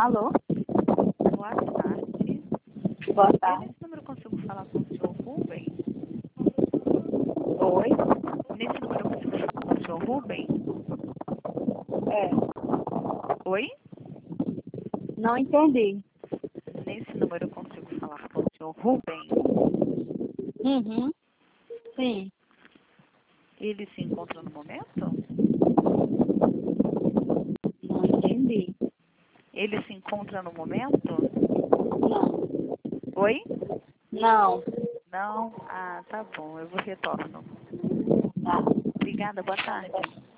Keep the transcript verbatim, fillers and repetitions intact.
Alô? Boa tarde. Boa Eu, tarde. nesse número, consigo falar com o senhor Rubem? Oi? Nesse número, eu consigo falar com o senhor Rubem? É. Oi? Não entendi. Nesse número, eu consigo falar com o senhor Rubem? Uhum. Sim. Ele se encontra no momento? Não entendi. Ele se encontra no momento? Não. Oi? Não. Não? Ah, tá bom. Eu vou retorno. Tá. Obrigada. Boa tarde.